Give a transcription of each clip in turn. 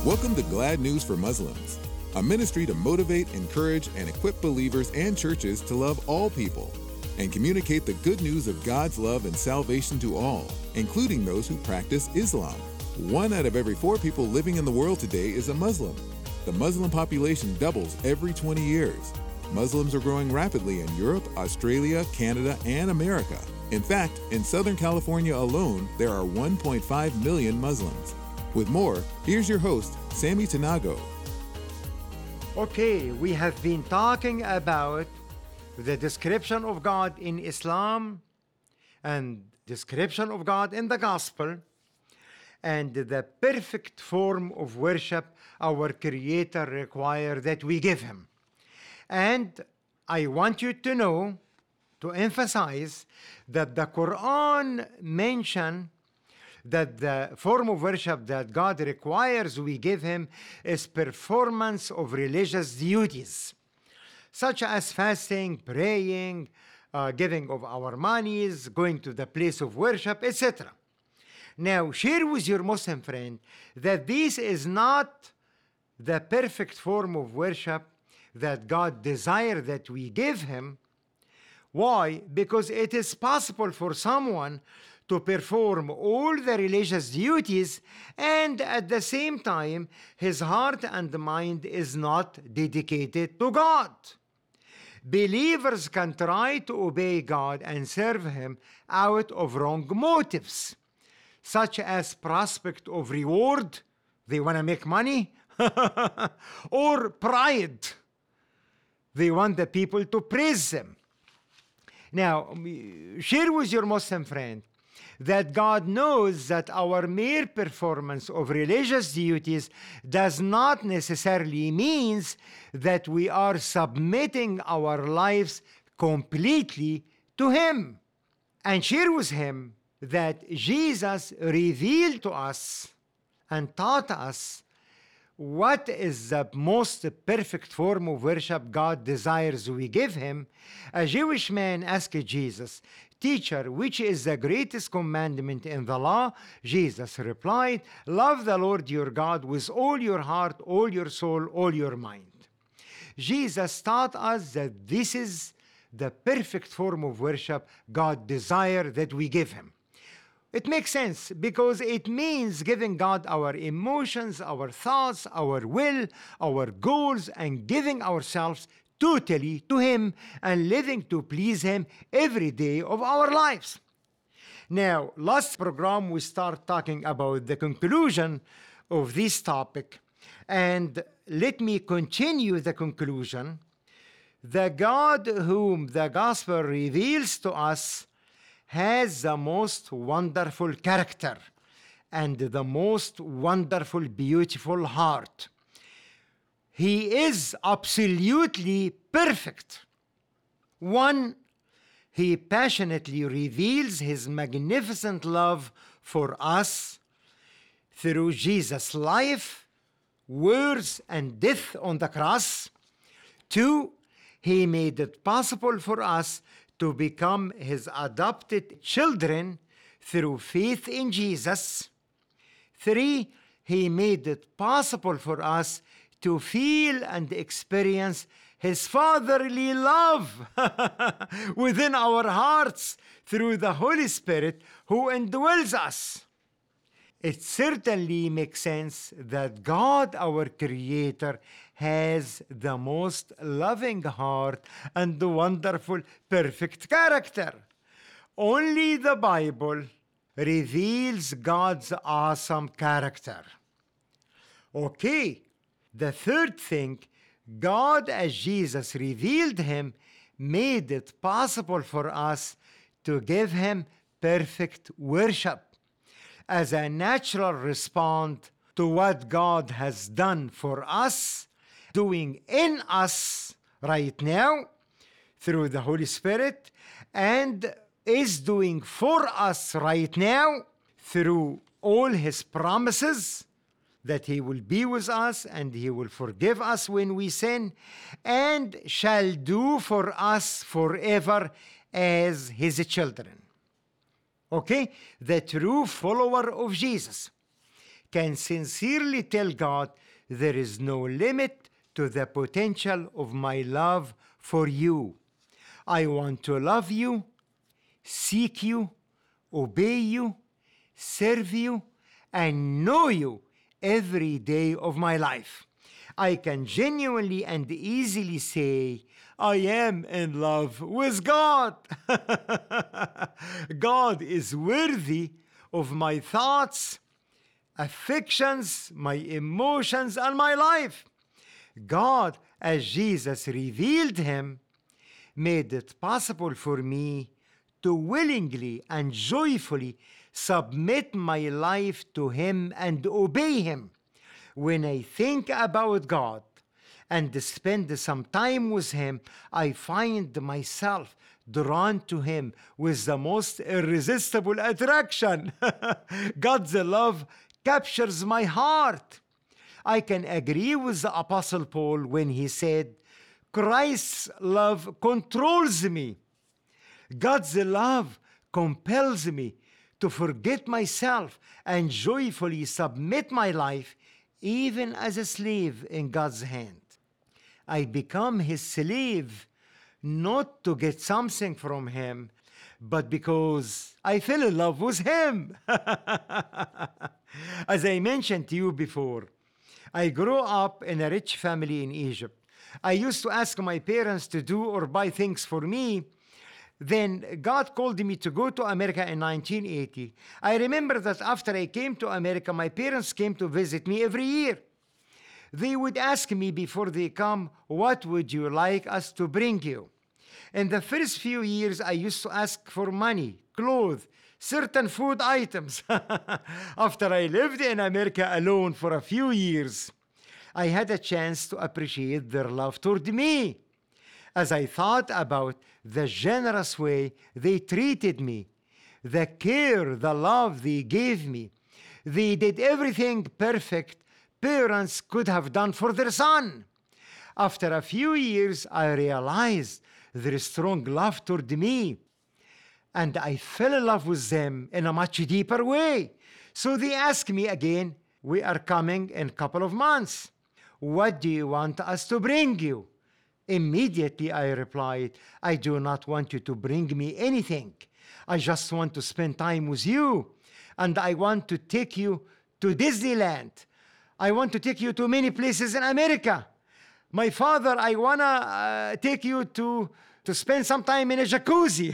Welcome to Glad News for Muslims, a ministry to motivate, encourage, and equip believers and churches to love all people and communicate the good news of God's love and salvation to all, including those who practice Islam. 1 out of every 4 people living in the world today is a Muslim. The Muslim population doubles every 20 years. Muslims are growing rapidly in Europe, Australia, Canada, and America. In fact, in Southern California alone, there are 1.5 million Muslims. With more, here's your host, Sammy Tanago. Okay, we have been talking about the description of God in Islam and description of God in the Gospel and the perfect form of worship our Creator requires that we give Him. And I want you to know, to emphasize, that the Quran mentions that the form of worship that God requires we give Him is performance of religious duties, such as fasting, praying, giving of our monies, going to the place of worship, etc. Now, share with your Muslim friend that this is not the perfect form of worship that God desires that we give Him. Why? Because it is possible for someone to perform all the religious duties and at the same time his heart and mind is not dedicated to God. Believers can try to obey God and serve Him out of wrong motives, such as prospect of reward, they want to make money, or pride, they want the people to praise them. Now, share with your Muslim friend that God knows that our mere performance of religious duties does not necessarily mean that we are submitting our lives completely to Him. And share with him that Jesus revealed to us and taught us what is the most perfect form of worship God desires we give Him. A Jewish man asked Jesus, "Teacher, which is the greatest commandment in the law?" Jesus replied, "Love the Lord your God with all your heart, all your soul, all your mind." Jesus taught us that this is the perfect form of worship God desires that we give Him. It makes sense because it means giving God our emotions, our thoughts, our will, our goals, and giving ourselves totally to Him and living to please Him every day of our lives. Now, last program we start talking about the conclusion of this topic, and let me continue the conclusion. The God whom the gospel reveals to us has the most wonderful character and the most wonderful, beautiful heart. He is absolutely perfect. 1, He passionately reveals His magnificent love for us through Jesus' life, words, and death on the cross. 2, He made it possible for us to become His adopted children through faith in Jesus. 3, He made it possible for us to feel and experience His fatherly love within our hearts through the Holy Spirit who indwells us. It certainly makes sense that God, our Creator, has the most loving heart and the wonderful, perfect character. Only the Bible reveals God's awesome character. Okay, the third thing, God, as Jesus revealed Him, made it possible for us to give Him perfect worship as a natural response to what God has done for us, doing in us right now through the Holy Spirit, and is doing for us right now through all His promises that He will be with us and He will forgive us when we sin, and shall do for us forever as His children. Okay? The true follower of Jesus can sincerely tell God, there is no limit to the potential of my love for you. I want to love you, seek you, obey you, serve you, and know you every day of my life. I can genuinely and easily say, I am in love with God. God is worthy of my thoughts, affections, my emotions, and my life. God, as Jesus revealed him, made it possible for me to willingly and joyfully submit my life to him and obey him. When I think about God and spend some time with him, I find myself drawn to him with the most irresistible attraction. God's love captures my heart. I can agree with the Apostle Paul when he said, Christ's love controls me. God's love compels me to forget myself and joyfully submit my life, even as a slave in God's hand. I become his slave, not to get something from him, but because I fell in love with him. As I mentioned to you before, I grew up in a rich family in Egypt. I used to ask my parents to do or buy things for me. Then God called me to go to America in 1980. I remember that after I came to America, my parents came to visit me every year. They would ask me before they come, what would you like us to bring you? In the first few years, I used to ask for money, clothes, certain food items. After I lived in America alone for a few years, I had a chance to appreciate their love toward me. As I thought about the generous way they treated me, the care, the love they gave me, they did everything perfect parents could have done for their son. After a few years, I realized their strong love toward me, and I fell in love with them in a much deeper way. So they asked me again, we are coming in a couple of months. What do you want us to bring you? Immediately I replied, I do not want you to bring me anything. I just want to spend time with you. And I want to take you to Disneyland. I want to take you to many places in America. My father, I want to take you to spend some time in a jacuzzi.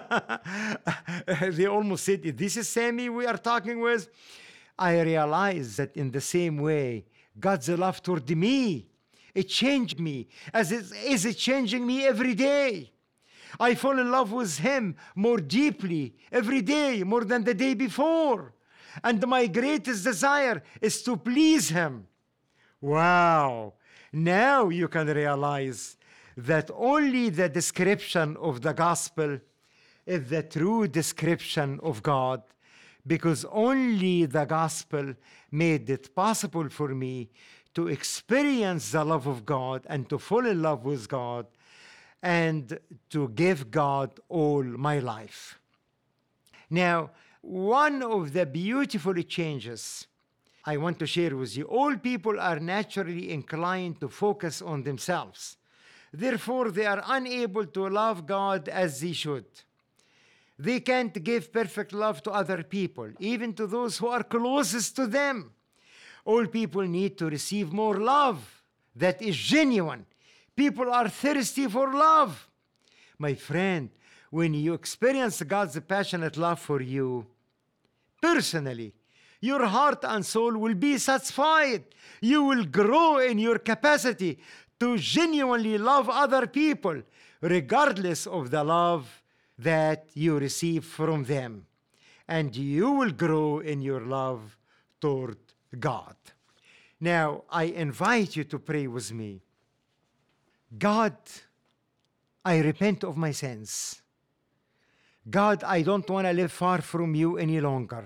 They almost said, this is Sammy we are talking with. I realized that in the same way, God's love toward me, it changed me, as it is changing me every day. I fall in love with him more deeply every day, more than the day before. And my greatest desire is to please him. Wow! Now you can realize that only the description of the gospel is the true description of God, because only the gospel made it possible for me to experience the love of God and to fall in love with God and to give God all my life. Now, one of the beautiful changes I want to share with you, all people are naturally inclined to focus on themselves. Therefore, they are unable to love God as they should. They can't give perfect love to other people, even to those who are closest to them. All people need to receive more love that is genuine. People are thirsty for love. My friend, when you experience God's passionate love for you, personally, your heart and soul will be satisfied. You will grow in your capacity to genuinely love other people, regardless of the love that you receive from them. And you will grow in your love toward God. Now, I invite you to pray with me. God, I repent of my sins. God, I don't want to live far from you any longer.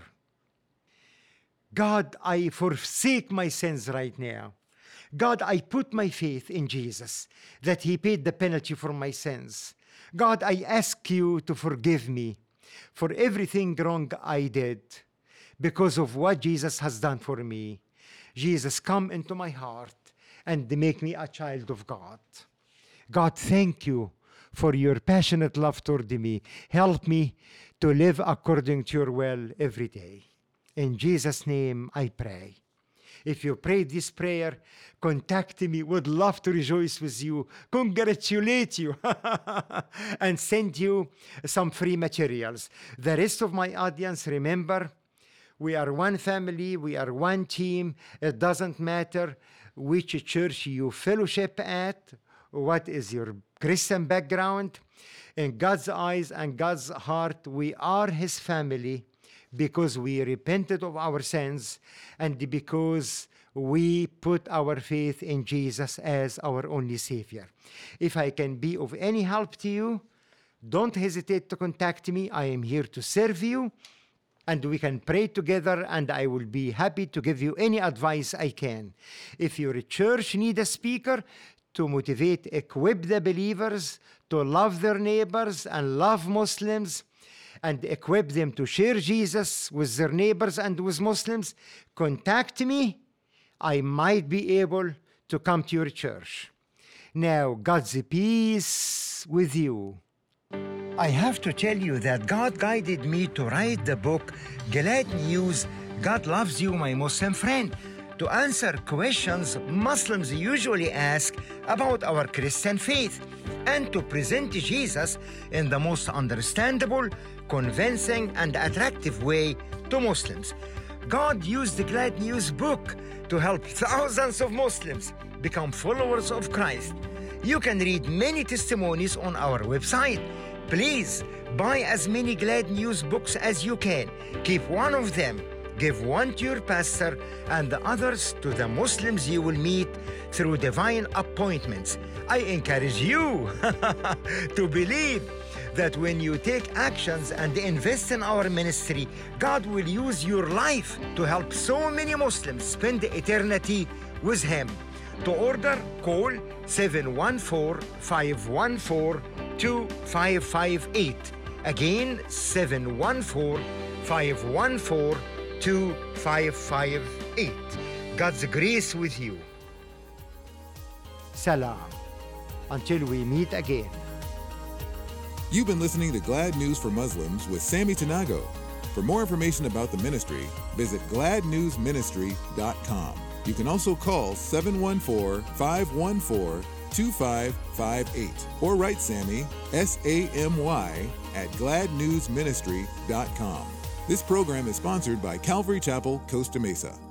God, I forsake my sins right now. God, I put my faith in Jesus, that he paid the penalty for my sins. God, I ask you to forgive me for everything wrong I did, because of what Jesus has done for me. Jesus, come into my heart and make me a child of God. God, thank you for your passionate love toward me. Help me to live according to your will every day. In Jesus' name I pray. If you prayed this prayer, contact me. Would love to rejoice with you, congratulate you, and send you some free materials. The rest of my audience, remember, we are one family, we are one team. It doesn't matter which church you fellowship at, what is your Christian background. In God's eyes and God's heart, we are his family, because we repented of our sins and because we put our faith in Jesus as our only Savior. If I can be of any help to you, don't hesitate to contact me. I am here to serve you, and we can pray together, and I will be happy to give you any advice I can. If your church needs a speaker to motivate, equip the believers to love their neighbors and love Muslims, and equip them to share Jesus with their neighbors and with Muslims, contact me. I might be able to come to your church. Now, God's peace with you. I have to tell you that God guided me to write the book, Glad News, God Loves You, My Muslim Friend, to answer questions Muslims usually ask about our Christian faith, and to present Jesus in the most understandable, convincing, and attractive way to Muslims. God used the Glad News book to help thousands of Muslims become followers of Christ. You can read many testimonies on our website. Please buy as many Glad News books as you can. Keep one of them. Give one to your pastor and the others to the Muslims you will meet through divine appointments. I encourage you to believe that when you take actions and invest in our ministry, God will use your life to help so many Muslims spend eternity with Him. To order, call 714-514-2558. Again, 714-514-2558. God's grace with you. Salam. Until we meet again. You've been listening to Glad News for Muslims with Sammy Tanago. For more information about the ministry, visit gladnewsministry.com. You can also call 714-514-2558 or write Sammy, SAMY, at gladnewsministry.com. This program is sponsored by Calvary Chapel, Costa Mesa.